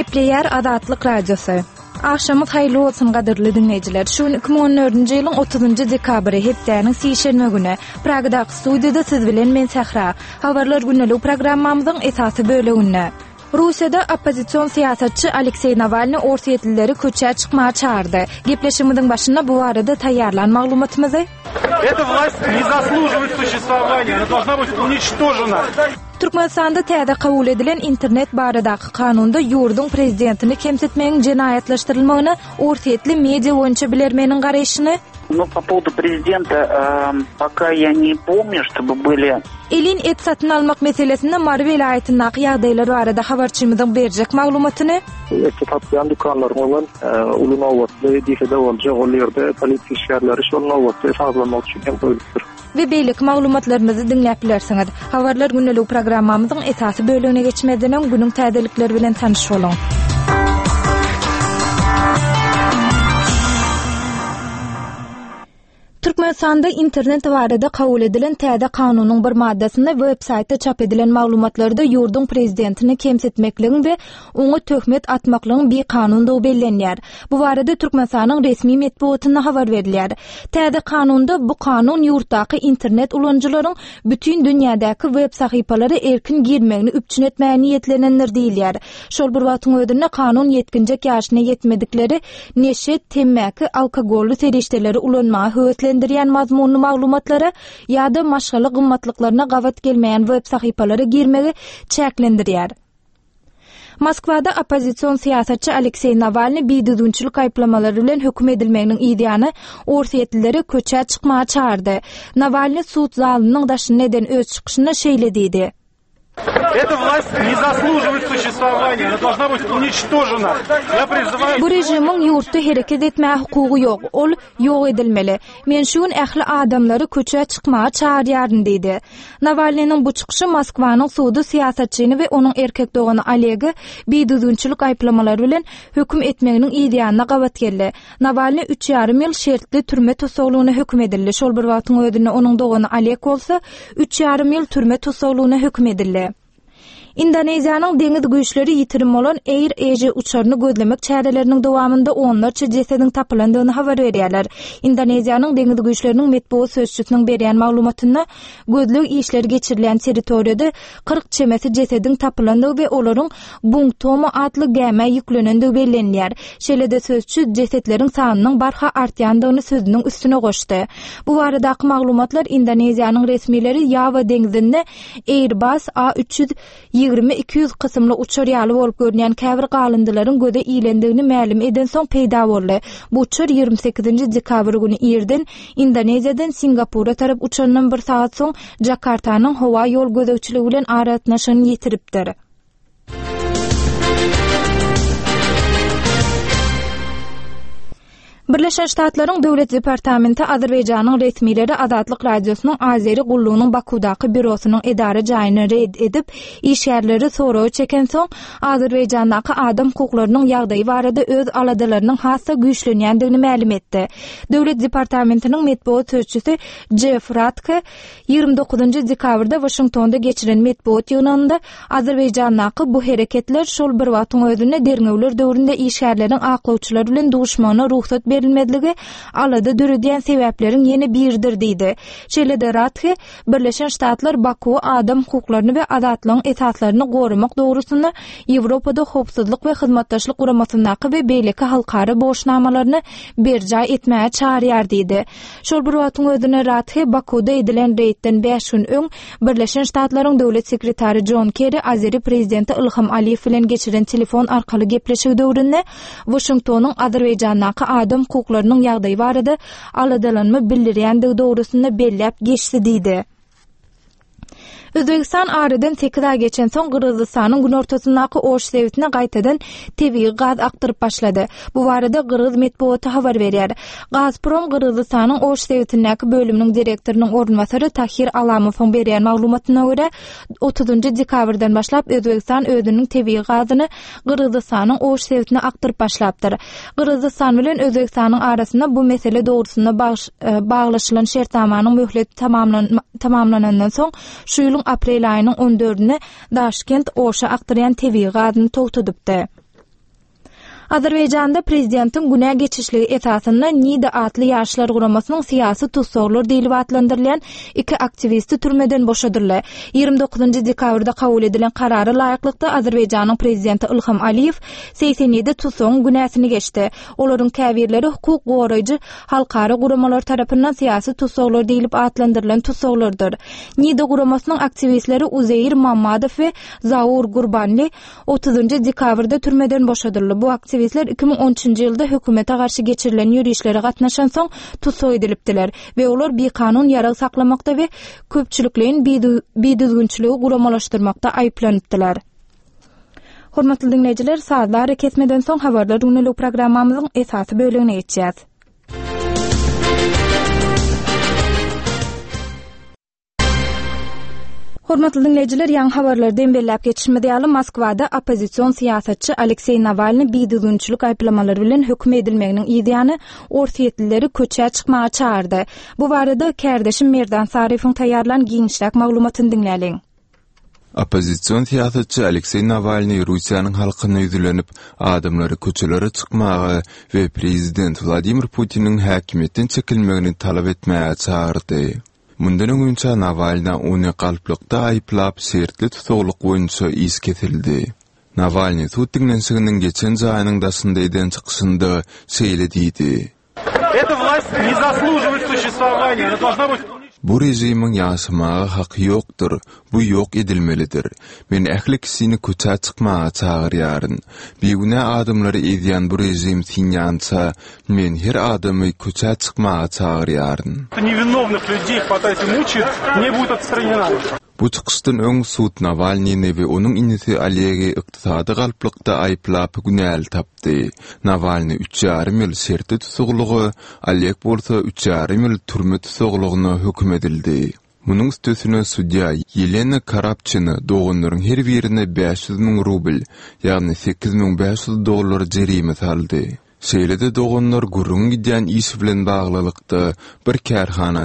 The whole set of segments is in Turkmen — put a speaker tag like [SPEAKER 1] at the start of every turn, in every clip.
[SPEAKER 1] Gepleyer Azatlyk Radiosu. Akşamyz haýyrly bolsun gaderli dinleýijiler. Şu 2014-nji ýylyň 30-njy dekabry hepdeniň sişerme güni. Pragda studiýada siz bilen men Sahra. Habarlar günnelik programmamyzyň esasy böleginde. Russiýada oppozisiýon siýasatçy Aleksey Navalny ortaýetlileri köçe çykmaga çağırdy. Gepleşigimiziň başynda bu barada taýýarlan maglumatymyzy.
[SPEAKER 2] Эта власть не заслуживает существования, она должна быть уничтожена.
[SPEAKER 1] Türkmenistanda täze kabul edilen internet baradaky kanunda ýurdun prezidentini kemsetmegiň jenaýatlaşdyrylmagyny ortaýetli media boýunça bilermeniň garaýşyny.
[SPEAKER 3] Ну, по поводу президента, пока я не помню, чтобы были...
[SPEAKER 1] Elin et satın almak meselesinde Marvel aýtyndaky ýagdaýlar barada habarçymyzyň berjek maglumatyny.
[SPEAKER 4] Et satýan dukanlar bolan Ulu Nowatly diýilde boljak ol ýerde polisiýa işgärleri şol Nowatly fazlamak üçin goýulýar.
[SPEAKER 1] Ve beýlik maglumatlarymyzy dinläp bilersiňiz. Habarlar günnelik programmamyzyň esasy bölegine geçmeden öň günüň täzelikleri bilen tanyşyp bolan. Türkmenistanda internet barada kabul edilen täze kanunyň bir maddesinde web-saýtda çap edilen maglumatlarda ýurdun prezidentini kemsetmekligiň we oňa töhmet atmaklygyň bir kanunda bellenýär. Bu barada Türkmenistanyň resmi medeniýetine habar berilýär. Täze kanunda bu kanun ýurtdaky internet ulanjylaryň bütün dünýädäki web sahypalary erkin girmegini üpçün etmäge niýetlenenler diýilýär. Şol bir wagtyň ödünde kanun yetkinjek ýaşyna ýetmedikleri neşet, temmäki, alkogoly serişdeleri ulanmagy höwetlendirýär mazmunly maglumatlara ýa-da maşgaly gymmatlyklaryna gawat gelmeýän web sahypalary girmegi çäklendirýär. Moskwada oppozisiýon siýasatçy Aleksey Navalny biýdüdünçilik aýplamalary bilen hökm edilmeginiň ideýany ortaýetlileri köçe çykmaga çağırdy. Navalny sud zalynyň daşyny eden öz çykyşynda şeýle diýdi.
[SPEAKER 2] Эта власть не заслуживает существования, она должна быть уничтожена. Я призываю...
[SPEAKER 1] Bu rejimiň ýurtda hereket etmäge hukugy ýok, ol ýok edilmeli. Men şuň ähli adamlary köçe çykmaga çağırýaryn diýdi. Navalnyň bu çykyşy Moskwanyň sudy siýasatçyny we onuň erkek dogany Olegi biýdüdünçilik aýplamalary bilen hökm etmeginiň ideýasyna gawat geldi. Navalny 3,5 ýyl şertli türme tosaglygyna hökm edildi. Şol bir wagtyň ödünde onuň dogany Oleg bolsa 3,5 ýyl türme tosaglygyna hökm edildi. Indoneziýanyň deňiz güýçleri ýitirim bolan Air Asia uçaryny gözlemek çäreleriniň dowamında onlarça jesediň tapylandygyny habar berýärler. Indoneziýanyň deňiz güýçleriniň medeniýet sözçüsiniň berýän maglumatyna gözlük işleri geçirilen territoriýada 40 çemesi jesediň tapylandygy we olaryň Bungtomo adly gäme ýüklenendigi bellenýär. Şeýle-de sözçü jesedleriň sanynyň barha artýandygyny sözüniň üstüne goşdy. Bu baradaky maglumatlar Indoneziýanyň resmileri Ýava deňizinde Airbus A320-200 kısımlı uçar ýaly bolup görünýän käbir galyndylaryň göde iýlendigini ma'lum eden soň peýda boldy. Bu uçar 28-nji dekabr güni ýerden Indoneziýadan Singapura tarap uçandan bir saat soň Jakartanyň howa ýol gözegçiligi bilen aratnaşyny ýitiripdir. Birleşen Ştatlaryň Döwlet Departamenti Azerbaýjanyň resmileri Azatlyk Radiosynyň Azeri gullugynyň Bakudaky bürosynyň edara jaýyny red edip, işgärleri soragy çeken soň Azerbaýjandaky adam hukuklarynyň ýagdaýy barada öz aladalarynyň hassa güýçlenýändigini ma'lum etdi. Döwlet Departamentiniň medeniýet sözçüsü Jeff Ratke 29-njy dekabrda Washingtonda geçiren medeniýet ýygnynda Azerbaýjandaky bu hereketler şol bir wagtyň özünde derňewler döwründe işgärleriň aklawçylary bilen duşmana ruhsat berilmediligi alada dürüdýän sebäplerin ýene biridir diýdi. Şeýle-de Ratke Birleşen Ştatlar Baku adam hukuklaryny we azatlygyň esaslaryny gorumak dogrusunda Ýewropada howpsuzlyk we hyzmatdaşlyk guramasyndaky we beýleki halkara boşnamalaryny berjaý etmäge çağırýar diýdi. Şol bir wagtyň özüne Ratke Bakuda edilen reýtden 5 gün öň Birleşen Ştatlaryň döwlet sekretary John Kerry Azeri prezidenti Ilham Aliýew bilen geçiren telefon arkaly gepleşigi döwründe Washingtonyň Azerbaýjandaky adam hukuklarynyň ýagdaýy barada aladalanma bildirýändigi dogrusunda belläp geçdi diýdi. Özbegistan aradan 8 ay geçen soň Gyrgyzstanyň gün ortasyndaky oş sewitine gaýtadan tebii gaz aktyryp başlady. Bu barada Gyrgyz medeniýeti habar berýär. Gazprom Gyrgyzstanyň oş sewitindäki bölüminiň direktorunun ornwasary Tahir Alamowyň berýän maglumatyna görä 30-njy dekabrdan başlap Özbegistan özüniň tebii gazyny Gyrgyzstanyň oş sewitine aktyryp başlapdyr. Gyrgyzstan bilen Özbegistanyň arasynda bu mesele dogrusyna baglaşylan şertnamanyň möhleti tamamlanandan soň şu ýylyň aprel aýynyň 14-nde Daşkent oşa aktyrýan tebii gazyny togtadypdy. Azerbayjanda prezidentin güne geçişligi esasında Nida atlı yaşlar guramasının siyasi tutsoglar diýilip atlandyrılan iki aktivisti türmeden boşadyrlar. 29 dekabrda kabul edilen karary laýyklykda Azerbayjanyň prezidenti Ilham Aliýew 87 tutsogyň günäsini geçdi. Olaryň käbirleri hukuk goraýjy halkara guramalar tarapyndan siyasi tutsoglar diýilip atlandyrylan tutsoglardyr. Nida guramasynyň aktivistleri Uzeyir Mammadow we Zaur Gurbanly 30 dekabrda türmeden boşadyrlar. Bu aktivistler 2013-nji ýylda hökümete garşy geçirilen ýürüýişlere gatnaşan soň tutsak edilipdiler we olar bir kanun ýarag saklamakda we köpçülikliň biýdüzgünçiligi guramalaşdyrmakda aýplanypdylar. Hormatly dinleýijiler, saatlar kesmeden soň habarlar günlük programmamyzyň esasy bölümine geçýär. Hormatly dinleýijiler, ýa-ni habarlardan belläp geçişmede ýaly Moskwada opozisiýon siýasatçy Aleksey Navalny biýdüzgünçilik aýplamalary bilen hökm edilmeginiň ýa-ni ortaýetlileri köçe çykmaga çağırdy. Bu barada kärdeşim Merdan Sarifoň taýýarlan giňişlik maglumatyny dinläliň.
[SPEAKER 5] Opozisiýon siýasatçy Aleksey Navalny Russiýanyň halkyna ýüzlenip adamlary köçelere çykmagy we prezident Vladimir Putiniň häkimiýetinden çekilmegini talap etmäge çağırdy. Mundan öňünçe Navalny ony galplykda aýplap sertli tutsagluk boýunça is kesildi. Navalny tutdiglensiginiň geçen jaýynyň dasynda eden çykyşynda şeýle diýdi.
[SPEAKER 2] Эта власть не заслуживает существования, она должна быть...
[SPEAKER 5] Bu rejimiň ýaşamaga haky ýokdur, bu ýok edilmelidir. Men ähli kisini köçe çykmaga çagyrýaryn. Beýgüne adamlary edýän bu rejim sinýança, men her adamy köçe çykmaga çagyrýaryn.
[SPEAKER 2] Невиновных людей хватает и мучает, не будет отстранена.
[SPEAKER 5] Bu çykyşdan öň suud Navalnyny we onuň inisi Alegi ykdysady galplykda aýplap günäl tapdy. Navalny 3,5 ýyl sertli tutsaglygy, Aleg bolsa 3,5 ýyl türme tutsaglygyna hökm edildi. Munyň üstesine sudya Yelena Karapçyny dogunlaryň her birine 500.000 rubl, ýagny $8.500 jerime saldy. Şeýlede dogunlar gurrun gidýän iş bilen baglylykda bir kärhana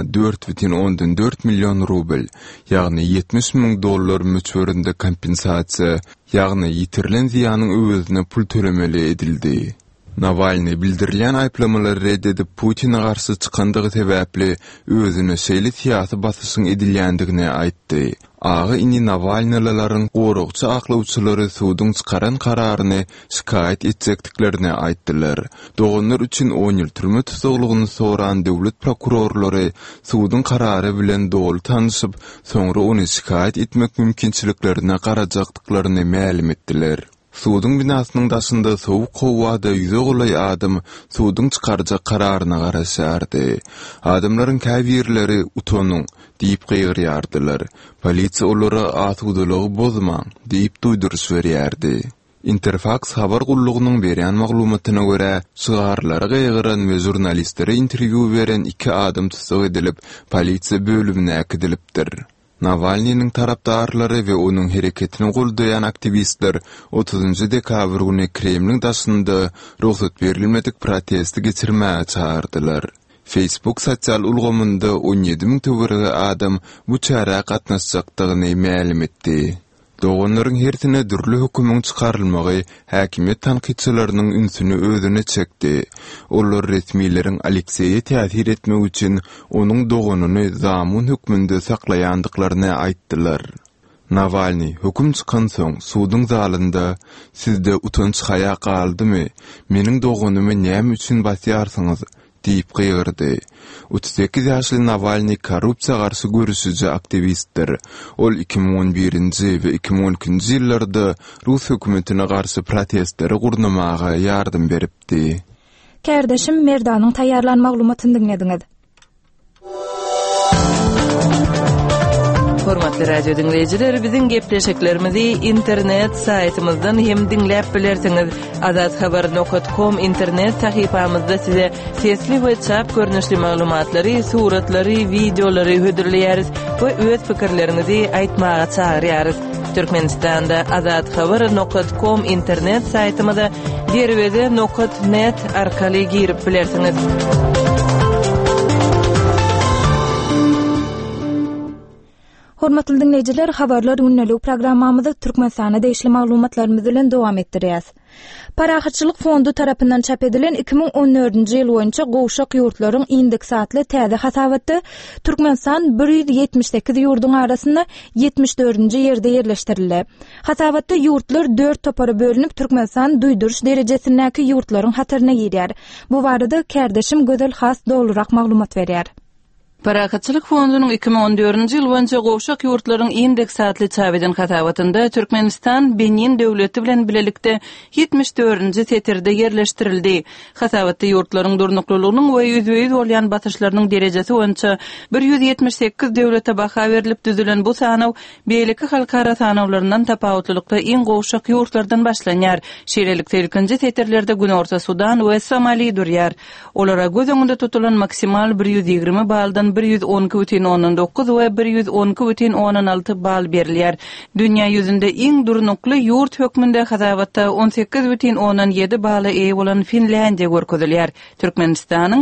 [SPEAKER 5] 4,4 million rubl, ýagny $70.000 möçberinde kompensasiýa, ýagny ýitirilen ziýanyň öwüzine pul tölemeli edildi. Navalny bildirilýän aýplamalary reddedip Putin'e garşy çykandygy sebäpli özüne şeýle siýasy basyşyň edilýändigine aýtdy. Agy ini Navalnylaryň gorugçy aklawçylary suwdyň çykaran kararyny şikayet etjekdiklerini aýtdylar. Dogunlar üçin 10 ýyl türme tutsaglygyny soran döwlet prokurorlary suwdyň karary bilen dogry tanyşyp, soňra ony şikayet etmek mümkinçiliklerine garajakdyklaryny ma'lum etdiler. Suwdyň binasynyň daşynda sowuk howada ýüze golay adam suwdyň çykarjak kararyna garaşardy. Adamlaryň käbirleri utonyň diýip gygyrýardylar. Polisiýa olary asudalygy bozmaň diýip duýduruş berýärdi. Interfax habar gullugynyň berýän maglumatyna görä, şygarlary gygyran we jurnalistlere interwýu beren iki adam tutsak edilip polisiýa bölümine akdilipdir. Navalny'nin tarapdarlary we onuň hereketini goldayan aktivistler 30 dekabr güni Kremliň daşynda ruhsat berilmedik protesti geçirmäge çağırdylar. Facebook sosial ulgamynda 17.000 töwerge adam bu çara gatnaşjakdygyny ma'lum etdi. Dogunlaryň hertine dürli hökümüň çykarylmagy häkimet tanqidçileriniň ünsüni özüne çekdi. Olar resmiýetiň Aleksey'e täsir etmek üçin onuň dogununy zamyn hökmünde saklaýandyklaryny aýtdylar. Navalny höküm çykan soň suwdyň zalynda sizde utanç haya galdymy? Meniň dogunumy näme üçin basýarsyňyz? diýip gygyrdy. 38 ýaşly Navalny korrupsiýa garşy görüşüji aktivistdir. Ol 2011-nji we 2012-nji ýyllarda Rus hökümetine garşy protestleri gurnamaga ýardym beripdi.
[SPEAKER 1] Kärdeşim Merdanyň taýýarlan maglumatyny dinlediňiz.
[SPEAKER 6] Hormatly radio dinleyijiler, biziň gepleşiklerimizi internet saytymyzdan hem dinläp bilersiňiz. azadhabar.com internet sahypamyzda size sesli we çap görnüşli maglumatlary, suratlary, videolary hödürleýäris we öz pikirlerinizi aýtmaga çagyrýarys. Türkmenistanda azadhabar.com internet saytymyza derwede.net arkaly girip bilersiňiz.
[SPEAKER 1] Hormatly dinleyijiler, habarlar günnälik programmamyzda Türkmenistana değişli maglumatlarymyz bilen dowam etdirýäs. Parahatçylyk fondu tarapyndan çap edilen 2014-nji ýyl boýunça gowşak ýurtlaryň indeksatly täze hasabatda Türkmenistan 178 ýurduň arasynda 74-nji ýerde ýerleşdirildi. Hasabatda ýurtlar 4 topara bölünip Türkmenistan duýduruş derejesindäki ýurtlaryň hatyryna girýär. Bu barada kärdeşim Gözel Has dolurak maglumat berýär.
[SPEAKER 6] Parahatçylyk fondunun 2014-nji ýyl boýunça gowşak ýurtlaryň indeksatly çap eden hasabatynda Türkmenistan Benin döwleti bilen bilelikde 74-nji setirde ýerleşdirildi. Hasabatda ýurtlaryň durnuklylygynyň we ýüzüýüz bolýan batyşlarynyň derejesi boýunça 178 döwlete baha berilip düzülen bu sanaw beýleki halkara sanawlaryndan tapawutlylykda iň gowşak ýurtlardan başlanýar. Şeýlelikde ilkinji setirlerde Günorta Sudan we Somali durýar. Olara göz öňünde tutulan maksimal 120 baldan 112,9 we 112,16 bal berilýär. Dünýä ýüzünde iň durnukly ýurt hökmünde hasabatda 18,17 bala eýe bolan Finlandiýa görkezilýär. Türkmenistanyň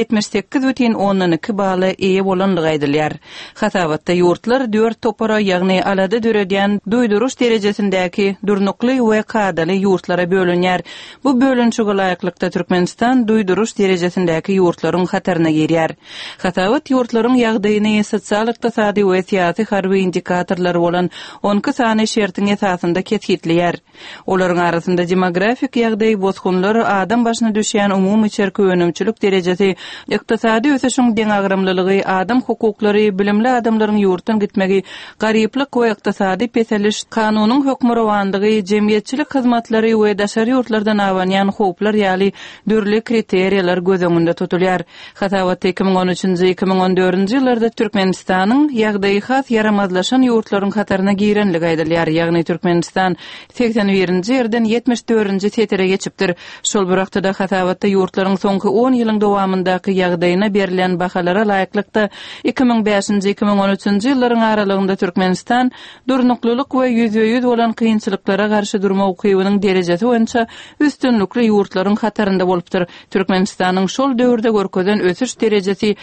[SPEAKER 6] 78,12 bala eýe bolanlygy aýdylýar. Hasabatda ýurtlar 4 topara, ýagny alada döredýän duýduruş derejesindäki durnukly we kadaly ýurtlara bölünýär. Bu bölünçige laýyklykda Türkmenistan duýduruş derejesindäki ýurtlaryň hatyryna girýär. Hasabat ýurtlaryň ýagdaýyny sosial, ykdysady we syýasy harby indikatorlary bolan 10 sany şertiň esasynda kesgitleýär. Olaryň arasynda demografik ýagdaý, bozgunlar, adam başyna düşýän umumy içerki önümçilik derejesi, ykdysady ösüşiň deň agrymlylygy, adam hukuklary, bilimli adamlaryň ýurtdan gitmegi, garyplyk we ykdysady peseliş, kanunyň hökmü rowandygy, jemgyýetçilik hyzmatlary we daşary ýurtlardan awanýan howplar ýaly dürli kriteriýalar göz öňünde tutulýar. Hasabat 2013-2014-nji ýyllarda Türkmenistanyň ýagdaýy has yaramazlaşan ýurtlaryň hatyryna girenligi aýdylýar. Ýagny Türkmenistan 81-nji ýerden 74-nji setire geçipdir. Şol bir wagtda hasabatda ýurtlaryň soňky 10 ýylyň dowamyndaky ýagdaýyna berilen bahalara laýyklykda 2005-2013-nji ýyllaryň aralygynda Türkmenistan durnuklylyk we ýüzüýüz bolan kynçylyklara garşy durma ukybynyň derejesi boýunça üstünlikli ýurtlaryň hatarynda bolupdyr. Türkmenistanyň şol döwürde görkezen ösüş derejesi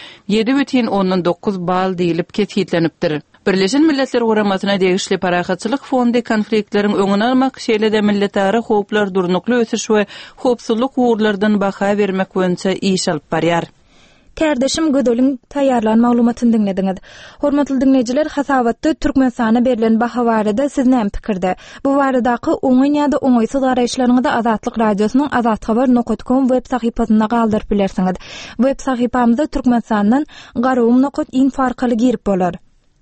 [SPEAKER 6] 7,19 bal diýilip kesgitlenipdir. Birleşen Milletler Guramasyna degişli Parahatçylyk fondy konfliktleriň öňüne almak, şeýle-de milletary howplar, durnukly ösüş we howpsuzlyk uğurlardan baha bermek boýunça iş alyp barýar.
[SPEAKER 1] Kärdeşim Gödeliň taýýarlan maglumatyny dinlediňiz. Hormatly dinleyijiler, hasabatda Türkmenistana berilen baha barada siz näme pikirde? Bu baradaky oňy ýa-da oňaýsyz garaýşlaryňyzy Azatlyk radiosynyň azathabar.com web sahypasyna galdyryp bilersiňiz. Web sahypamyzda Türkmenistandan garawum.info arkaly girip bolar.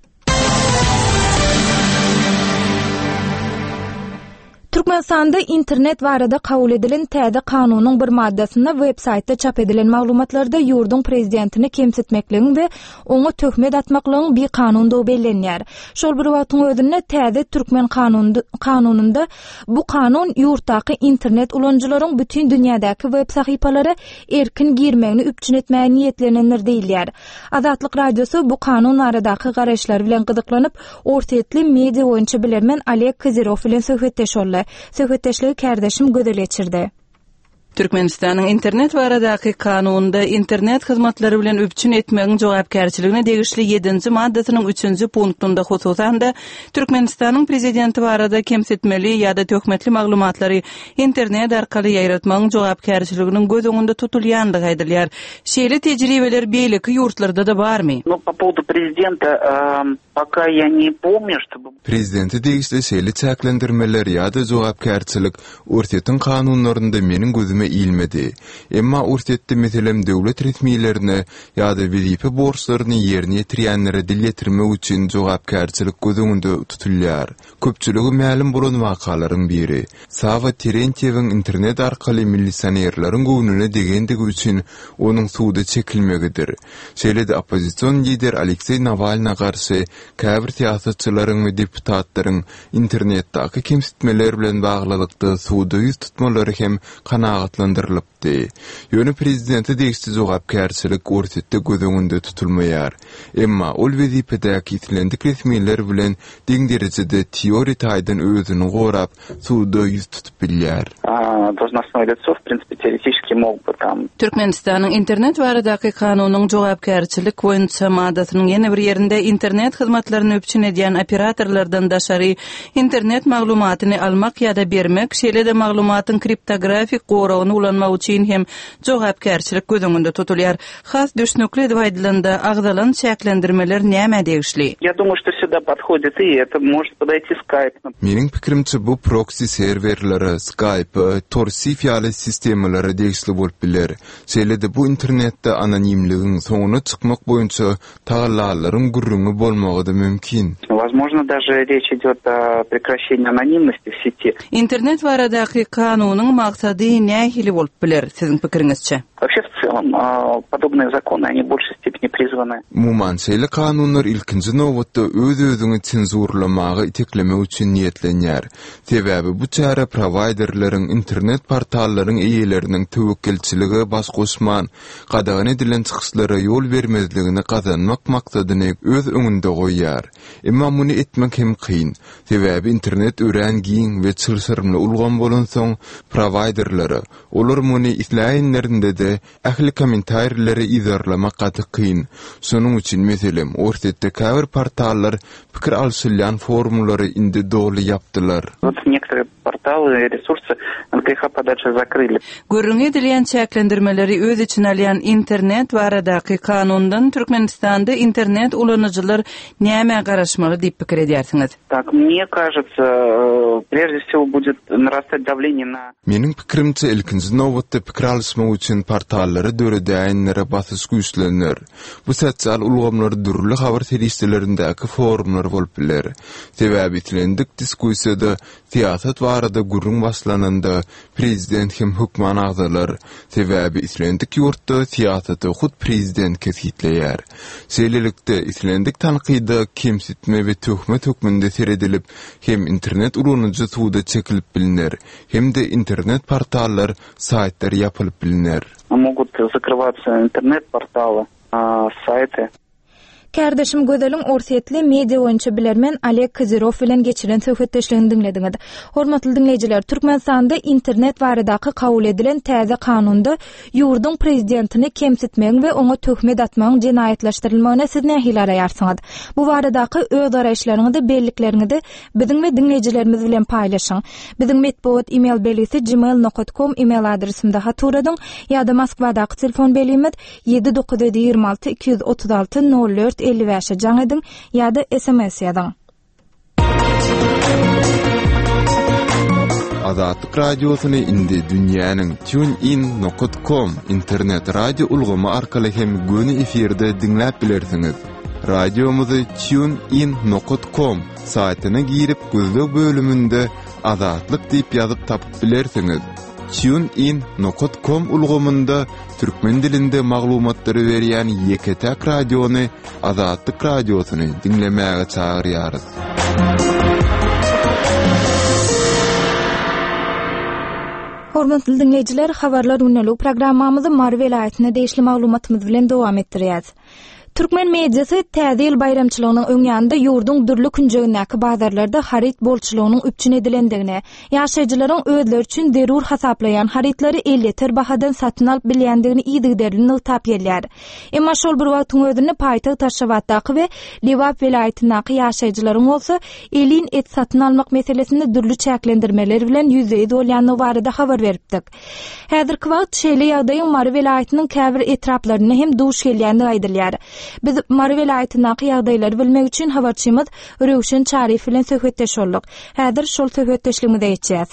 [SPEAKER 1] Türkmenistanda internet barada kabul edilen täze kanunyň bir maddasynda websaytda çap edilen maglumatlarda ýurdun prezidentini kemsitmekligiň we oňa töhmet atmaklygyň bir kanunda bellenýär. Şol bir wagtyň özünde täze Türkmen kanununda bu kanun ýurtdaky internet ulanjylaryň bütün dünýädäki web sahypalary erkin girmegini üpçün etmäge niýetlenenler diýilýär. Azatlyk radiosu bu kanun aradaky garaşlar bilen gydyklanyp, ortaýetli media boýunça bilermen Oleg Kazirov bilen söhbetleşýärler. Söhbetleşligi kärdeşim Gödel geçirdi.
[SPEAKER 6] Türkmenistanyň internet baradaky kanununda internet hyzmatlary bilen üpçün etmegiň jogapkärçiligine degişli 7-nji maddasynyň 3-nji punktunda hususanda Türkmenistanyň prezidenti barada kemsitmeli ýa-da töhmetli maglumatlary internet arkaly ýaýratmagyň jogapkärçiliginiň göz öňünde tutulýandygy aýdylýar. Şeýle tejribeler beýleki ýurtlarda da barmy?
[SPEAKER 3] По поводу президента пока я не помню, чтобы...
[SPEAKER 5] Prezidenti degişli şeýle çäklendirmeler ýa-da jogapkärçilik ortaýetin kanunlarynda meniň gözüme ilmedi. Emma ortaýetde meselem döwlet resmiýetlerine ýa-da wezipä borçlaryny ýerine ýetirýänlere dil ýetirmek üçin jogapkärçilik göz öňünde tutulýar. Köpçüligi ma'lum bolan wakalaryň biri. Sava Terentiewiň internet arkaly milisiýerleriň göwnüne degendigi üçin onuň suwda çekilmegidir. Şeýle-de opozisiýon lider Aleksey Navalny'a garşy käbir siýasatçylaryň we deputatlaryň internetdaky kemsitmeler bilen baglylykda suwda ýüz tutmalary hem kanagat awtomatlandyrlypdy. Ýöne prezidenti degişli jogapkärçilik ortatda gözüňünde tutulmaýar. Emma ol wezipedäki itlendik resmiler bilen deň derejede teori taýdan özüni gorap, suwda ýüz tutup bilýär.
[SPEAKER 3] Должностное лицо, в принципе, теоретически мог бы там...
[SPEAKER 6] Türkmenistan'ın internet baradaky kanunyň jogapkärçilik boýunça madatynyň ýene bir ýerinde internet hyzmatlaryny öpçün edýän operatorlardan daşary internet maglumatyny almak ýa-da bermek, şeýle-de maglumatyň kriptografik gorawyny ulanmak üçin hem jogapkärçilik gözüňünde tutulýar. Has düşnükli diýilende agdalan şäklendirmeler näme degişli?
[SPEAKER 3] Я думаю, что сюда подходит и это может подойти Skype.
[SPEAKER 5] Meniň pikirimçe bu proxy serverlere, Skype, torsi fiýaly sistemlere degişli bolup biler. Şeýle-de bu internetde anonimligiň soňuna çykmak boýunça taýlalaryň gürrüňi bolmagy da mümkin.
[SPEAKER 3] Возможно, даже речь идет о прекращении анонимности в сети.
[SPEAKER 6] Internet baradaky kanunyň maksady nähili bolup biler siziň pikiriňizçe?
[SPEAKER 3] Вообще, в целом, подобные законы, они в большей степени призваны.
[SPEAKER 5] Muman şeýle kanunlar ilkinji nowatda öz-özüňi senzurlamagy iteklemek üçin niýetlenýär. Sebäbi bu çara providerleriň internet portallaryň eýeleriniň töwekkilçiligi başgoşman, gadagan edilen çykyşlara ýol bermezligini gazanmak maksadyny öz öňünde goýýar. Emma muny etmek hem kyn. Sebäbi internet ören giň we çyrsyrmly ulgan bolan soň providerlary olar muny isläýänlerinde de ähli kommentarlary izarlamak gaty kyn. Şonuň üçin meselem ortatda käbir portallar pikir alşylýan formulary indi dogly ýapdylar.
[SPEAKER 3] Вот некоторые порталы и ресурсы НКХ-подачи закрыли.
[SPEAKER 6] Görüň edilen çäklendirmeleri öz için alýan internet baradaky kanundan Türkmenistanda internet ulanıcılar näme garaşmaly diýip pikir edýärsiňiz?
[SPEAKER 3] Так, мне кажется, прежде всего будет нарастать давление на...
[SPEAKER 5] Meniň pikirimçe ilkinji nowatda pikir alşmak üçin portallary döredäýänlere basyş güýçlenir. Bu sosial ulgamlar dürli habar terişlerindäki forumlar bolup biler. Sebäbi itlendik diskussiýada siýasat barada gurrun başlananda prezident hem hukman agdalar. Sebäbi itlendik ýurtda siýasaty hut prezident kesitleýär. Şeýlelikde itlendik tanqyda kemsitme we töhmet hukmynda seredilip hem internet ulanyjy suwda çekilip bilinär, hem de internet portallar, saytlar ýapylyp bilinär.
[SPEAKER 3] Могут закрываться интернет-порталы, сайты.
[SPEAKER 1] Kardeşim Gözel'in orsetli media oyuncu bilermen Alek Kazirov bilen geçiren söhbetdeşligini dinlediňiz. Hormatly dinleyijiler, Türkmenistanda internet baradaky kabul edilen täze kanunda ýurdun prezidentini kemsitmek we oňa töhmet atmagyň jenaýetleşdirilmegine siz nähili araýarsyňyz? Bu baradaky öz araýşlaryňyzy, bellikleriňizi biziň we dinleyijilerimiz bilen paýlaşyň. Biziň metbuat email belgisi gmail.com email adresimde haturadyň ýa-da Moskwadaky telefon belgimiz 7926 236 04 55 jaň ediň ýa-da SMS ýazyň.
[SPEAKER 5] Azatlyk radiosyny indi dünýäniň tunein.com internet radio ulgamy arkaly hem göni efirde dinläp bilersiňiz. Radiomuzy tunein.com saýtyna girip gözlek bölüminde Azatlyk diýip ýazyp tapyp bilersiňiz. tunein.com ulgamynda türkmen dilinde maglumatlary berýän Yeketek radiony, Azatlyk radiosyny dinlemäge çagyrýarys.
[SPEAKER 1] Hormatly dinleyijiler, habarlar unaly programmamyzy Mary welaýatyna deýişli maglumatymyz bilen dowam etdirýäs. Türkmen mediasy täze ýyl bayramçylygynyň öňýände ýurdun dürli künjegindäki bazarlarda harit bolçylygynyň üpçün edilendigine, ýaşaýjylaryň özleri üçin derur hasaplaýan haritlary elleter bahadan satyn alyp bilýändigini ýygyderini ýytap gelýär. Emma şol bir wagtyň özünde paýtagy Taşawatdaky we Liwap welaýatyndaky ýaşaýjylaryň bolsa, elin et satyn almak meselesinde dürli çäklendirmeler bilen ýüzeye dolýanyny barada habar beripdik. Häzirki wagt şeýle ýagdaýyň Mary welaýatynyň käbir etraplaryna hem duş gelýändigi aýdylýar. Biz Mary welaýatynyň ýagdaýlary bilmek üçin habarçymyz Röwşen Çarif bilen söhbetdeş boldyk. Häzir şol söhbetdeşligimize geçýäs.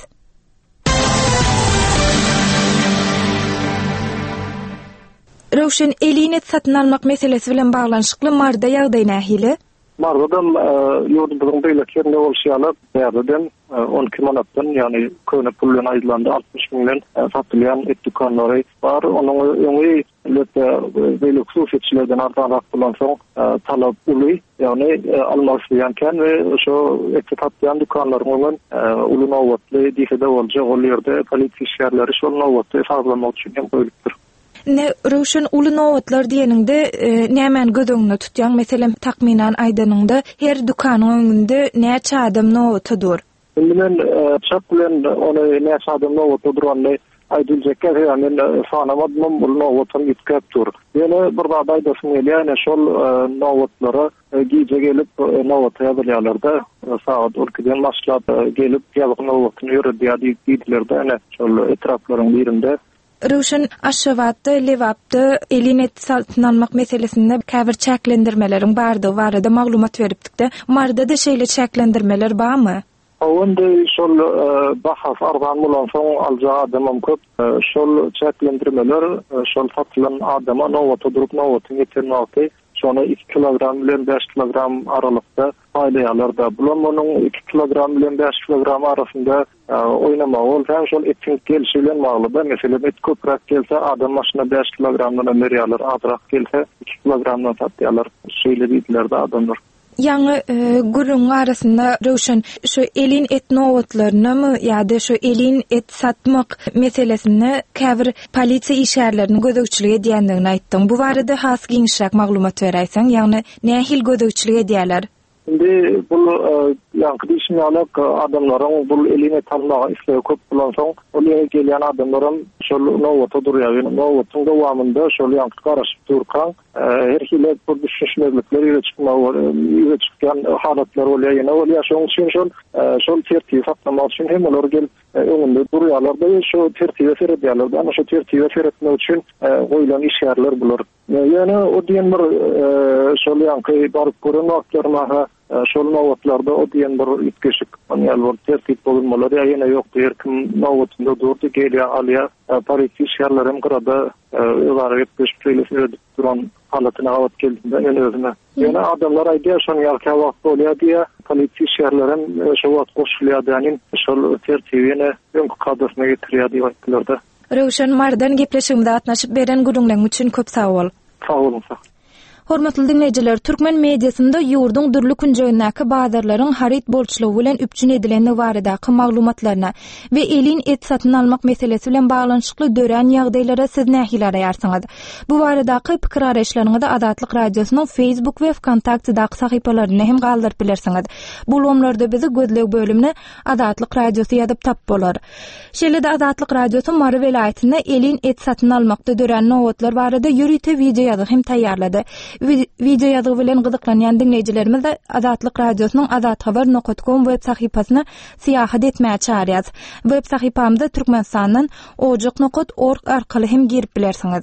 [SPEAKER 1] Röwşen elinet satyn almak meselesi bilen baglanşykly Maryda ýagdaý nähili?
[SPEAKER 4] Marwadan yurdumuzun beýleklerinde bolşýalar bäzeden 12 manatdan ýani köne pullan aýdylandy 60 milyon satylýan et dukanlary bar. Onuň öňi beýlek suwçylardan artan bolan soň talap uly ýani almaşýanken we şo et satýan dukanlar bolan uly nowatly diýse-de bolja ol ýerde polisiýa işgärleri şol nowatly saglamak üçin goýulypdyr.
[SPEAKER 1] Ne Ruşun uly nowatlar diýeninde nämen gödüňde tutýan, meselem takminan aýdanynda her dukanyň öňünde näçe adam nowatdyr?
[SPEAKER 4] Men çap bilen ony näçe adam nowatdyr durany aýdyljakka ýani sanamadmam uly nowatlar ýetkäpdir. Ýene bir zat aýdasyn ýa-ni şol nowatlary giýje gelip nowatya bilýärler-de saat 12-den başlap gelip ýalyk nowatny ýöredýär diýdiler-de ene şol etraplaryň birinde.
[SPEAKER 1] Ruşun aşavatda, lewapda elinet satyn almak meselesinde käbir çäklendirmeleriň barada maglumat beripdik-de. Marda da şeýle çäklendirmeler barmy?
[SPEAKER 4] Onda şol bahas ardan bolan soň alja adamam köp. Şol çäklendirmeler şol satylan adama nowata durup nowatyny ýetirmekde. Şonu 2 kilogram bilen 5 kilogram aralykda aýlaýarlar da. Bulan 2 kilogram bilen 5 kilogram arasynda oýnamak bolsa şol etin gelşi bilen bagly. Meselem et köprak gelse adam maşyna 5 kilogramdan ömerýärler, azrak gelse 2 kilogramdan satýarlar. Şeýle diýdiler da adamlar.
[SPEAKER 1] Ýa-ni gurun arasynda Ruşun şu elin et nowatlaryny mı ýa-da şu elin et satmak meselesini käbir polisiýa işgärlerini gödökçilik edýändigini aýtdyň. Bu barada has giňişrak maglumat beräýsäň, ýa-ni nähil gödökçilik edýärler?
[SPEAKER 4] Şimdi bu yankı düşünýärler adamlaryň bu eline tanmaga isleýi köp bolan soň olýa gelýän adamlaryň şol nowata durýar. Nowatyň dowamında şol yankı garaşyp durkan her hile bu düşünýärlikler ýere çykýan halatlar bolýar. Ýene olýar şoň üçin şol tertibi saklamak üçin hem olar gelip öňünde durýarlar da şo tertibi feredýärler. Ama şo tertibi feretmek üçin goýulan işgärler bular. Ýani o diýen bir şol yankı baryp gören wagtlarma şol nowatlarda o diýen bir ýetgeşik ýalwar tertip bolmalar ýa-ni ýokdy. Kim nowatynda durdy gelýär alýa polisiýa işgärleri hem gyrada ýa-da ýetgeşik ýeler duran halatyna awat geldiňde ýene özüne. Ýene adamlar aýdýar şonu ýalka wagt bolýar diýe polisiýa işgärleri hem şo wagt goşulýar diýen şol tertibini öňkü kadasyna getirýär diýip aýtdylar da.
[SPEAKER 1] Ruşun mardan gepleşigimde atnaşyp beren gurunlaryň üçin köp sag bol.
[SPEAKER 4] Sag bolun.
[SPEAKER 1] Hormatly dinleyijiler, türkmen mediasynda ýurdun durly kunjoýundaky bazarlaryň harit bolçulugy bilen üpçün edilen baradaky maglumatlaryna we elin et satyn almak meselesi bilen baglanyşykly dören ýagdaýlara siz nähili araýarsyňyz. Bu baradaky pikir araýşlaryňyzy Adatlyk radiosynyň Facebook we Wkontaktydaky sahypalaryna hem galdyryp bilersiňiz. Bu lomlarda bizi gözleg bölümine Adatlyk radiosy ýazyp tap bolar. Şeýle-de Adatlyk radiosu Mary welaýatynda elin et satyn almakda dören nowatlar barada ýürüte video ýazyp hem taýýarlady. Video ýazygy bilen gyzyklanýan dinleýijilerimiz de Adatlyk radiosynyň adathabar.com web sahypasyna syýahat etmäge çağırýar. Web sahypamyzda Türkmenistanyň ojak.org arkaly hem girip bilersiňiz.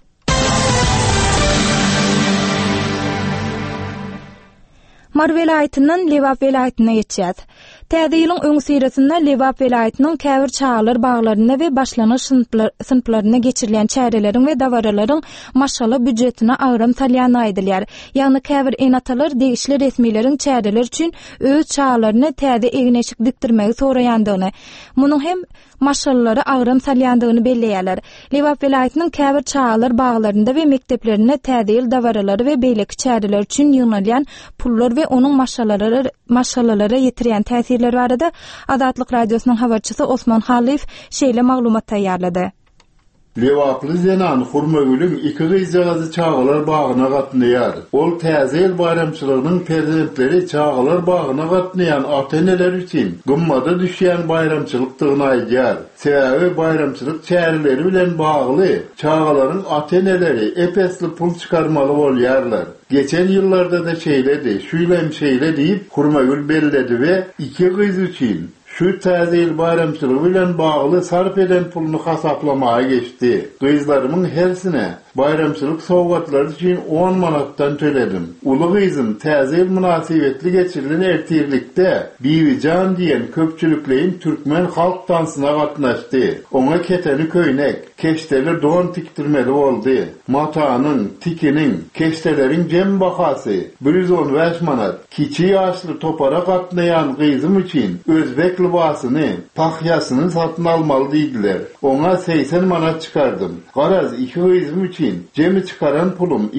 [SPEAKER 1] Mar welaýatynyň Lewap welaýatyna geçýär. Täze ýylyň öňü syýrasynda Lewap welaýatynyň käbir çağlar baglaryna we başlanyş sınıflaryna geçirilen çäreleriň we dawaralaryň maşala büdjetine aýram salýany aýdylýar. Ýagny käbir enatalar degişli resmiýleriň çäreler üçin öz çağlaryny täze egneşik dikdirmegi soraýandygyny, munyň hem maşallary aýram salýandygyny belleýärler. Lewap welaýatynyň käbir çağlar baglarynda we mekteplerine täze ýyl dawaralary we beýleki çäreler üçin ýygnalýan pullar we onuň maşallalara ýetirýän täsirleri barada Adatlyk radiosynyň habarçysy Osman Halif şeýle maglumat taýýarlady.
[SPEAKER 7] Lewaply zenan hurmagülüň iki gyzagazy çağalar bagyna gatnaýar. Ol täze ýyl bayramçylygynyň prezidentleri çağalar bagyna gatnaýan ata-eneler üçin gummada düşýän bayramçylykdygyny aýdýar. Sebäbi bayramçylyk çäreleri bilen bagly çağalaryň ata-eneleri epesli pul çykarmaly bolýarlar. Geçen ýyllarda da şeýledi, şuýlem şeýle diýip hurmagül belledi we iki gyz üçin şu täze ýyl bayramçylygy bilen bagly sarf eden pulny hasaplamaga geçdi. Gyzlarymyň hersine bayramçylyk sowgatlary üçin 10 manatdan töledim. Ulu gyzym täze münasibetli geçirilen ertirlikde Bibijan diýen köpçülükleýin türkmen halk dansyna gatnaşdy. Oňa keteni köýnek, keşteler don tiktirmeli boldy. Matanyň, tikiniň, keşteleriň jem bahasy 115 manat. Kiçi ýaşly topara gatnaýan gyzym üçin özbek libasyny, pahyýasyny satyn almaly diýdiler. Oňa 80 manat çykardım. Garaz 2 gyzym üçin jemi çykaran pulum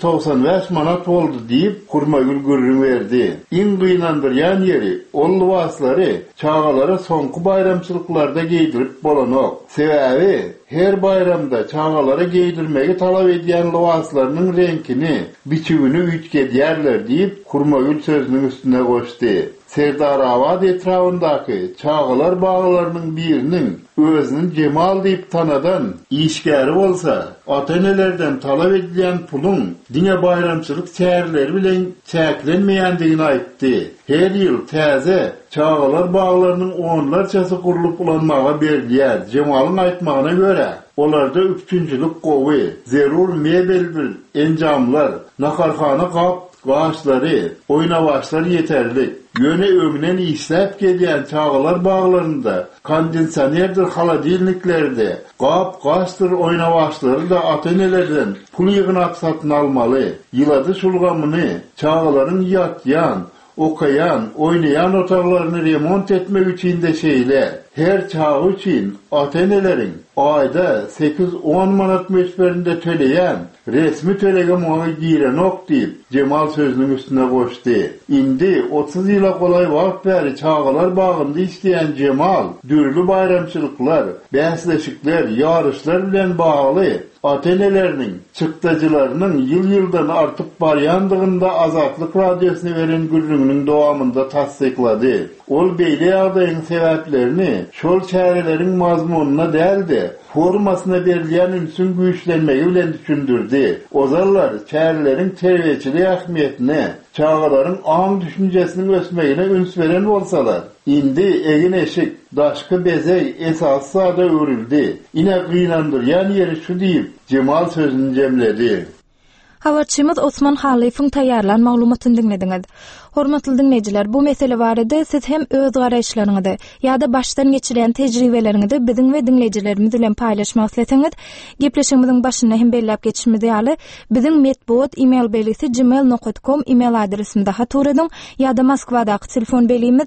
[SPEAKER 7] 295 manat boldy diýip Hurmagül gürrün berdi. Iň gynandyrýan ýeri ol libaslary çağalara soňky bayramçylyklarda giydirip bolanok. Sebäbi her bayramda çağalara giydirmegi talap edýän libaslarynyň reňkini, biçimini üçge diýerler diýip Hurmagül sözüniň üstüne goşdy. Serdar Awad etrafyndaky çağalar baglarynyň biriniň özüni Cemal diýip tanadan işgäri bolsa, ata-enelerden talap edilen pulun diňe bayramçylyk çäherleri bilen çäklenmeýändigini aýtdy. Her ýyl täze çağalar baglarynyň onlarçasy gurulyp ulanmaga berilýär. Cemalyň aýtmagyna görä, olarda üçüncülük gowy, zerur mebel enjamlar, nakarhana kap gaçlary, oynawaçlar yeterli. Yöne ömünen işläp gelýän çağalar baglarynda, kondensanerdir haladilniklerde, gap gaçdyr oynawaçlary da ata-enelerden pul ýygnap satyn almaly. Ýylady şulgamyny çağalaryň ýatýan, okayan, oynayan otaqlarını remont etmek üçün de şeyler. Her çağı üçün ata-enelerin ayda 8-10 manat meşberinde töleyen, resmi tölege muhammı giren ok deyip Cemal sözünün üstüne koştu. İndi 30 yıla kolay vakt beri çağalar bağında isteyen Cemal, dürlü bayramçılıklar, bäsleşikler, yarışlar bilen bağlı, ata-enelerinin, çıktacılarının yıl-yıldan artıp barýandygynda Azatlyk Radyosyna veren gürrüňiniň dowamında tasdikladı. Ol beýle ýagdaýyň sebäplerini şol çäreleriň mazmununa däldi, formasyna berilýän ünsün güýçlenmegi bilen düşündirdi. Ozallar çäreleriň terbiýeçilik ähmiýetine, çağalaryň aň düşünjesiniň ösmegine üns beren bolsalar, indi egin eşik, daşky bezey esas sada örüldi. Ine gynandyrýan ýeri şu diýip Cemal sözüni jemledi.
[SPEAKER 1] Habarçymyz Osman Halyfyň taýýarlan maglumatyny dinlediňiz. Hormatly dinleýijiler, bu mesele barada siz hem öz garaýşlaryňyzy ýa-da başdan geçiren tejribeleriňizi biziň we dinleýijilerimiz bilen paýlaşmak isleseňiz, gepleşigimiziň başyna hem belläp geçişimiz ýaly biziň medbot email belisi gmail.com email adresimizde haturadyň ýa-da Moskwadaky telefon belimiz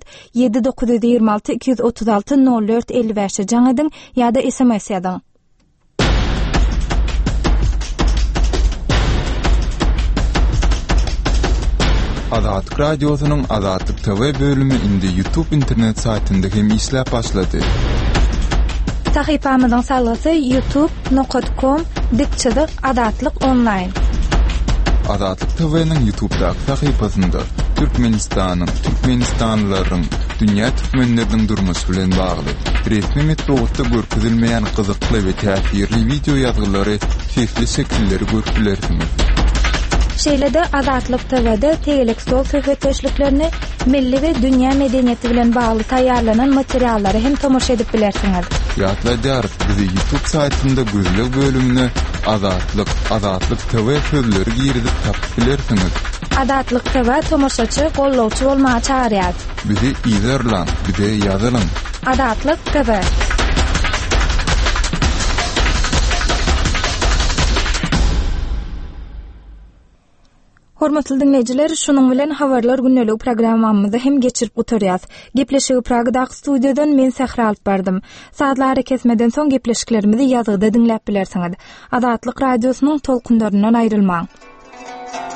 [SPEAKER 1] 7926 236 04 55 jaňadyň ýa-da SMS ýazyň.
[SPEAKER 5] Azatlyk Radyosynyň Azatlyk TV bölümi indi YouTube internet saytynda hem işläp başlady.
[SPEAKER 1] Sahypamyzyň salasy youtube.com/Azatlyk online.
[SPEAKER 5] Azatlyk TV-niň YouTube-daky sahypasynda Türkmenistanyň, türkmenistanlylaryň, dünýä türkmenleriniň durmuşy bilen bagly resmi metodda görkezilmeýän gyzykly we täsirli video ýazgylary, çeşitli şekilleri görüpdilersiňiz.
[SPEAKER 1] Şeýlede Azatlyk TV'de tegelik stol söhbetleşliklerini milli we dünýä medeniýeti bilen bagly taýýarlanan materiallary hem tomoşa edip bilersiňiz.
[SPEAKER 5] Ýatlaýar, bizi YouTube saytynda gözlek bölümine Azatlyk TV sözleri girizip tapyp bilersiňiz.
[SPEAKER 1] Azatlyk TV tomoşaçy, gollawçy bolmagy çağırýar.
[SPEAKER 5] Bizi izlerlen, bize ýazylyň.
[SPEAKER 1] Azatlyk TV. Hormatly dinleyijiler, şunuň bilen habarlar günnelik programmamyzdy hem geçirip gutarýas. Gepleşigi Pragadaky studiýadan men Sahra alyp berdym. Saatlary kesmeden soň gepleşiklerimizi ýazgyda dinläp bilersiňiz. Azatlyk Radiosynyň tolkunlaryndan aýrylmaň.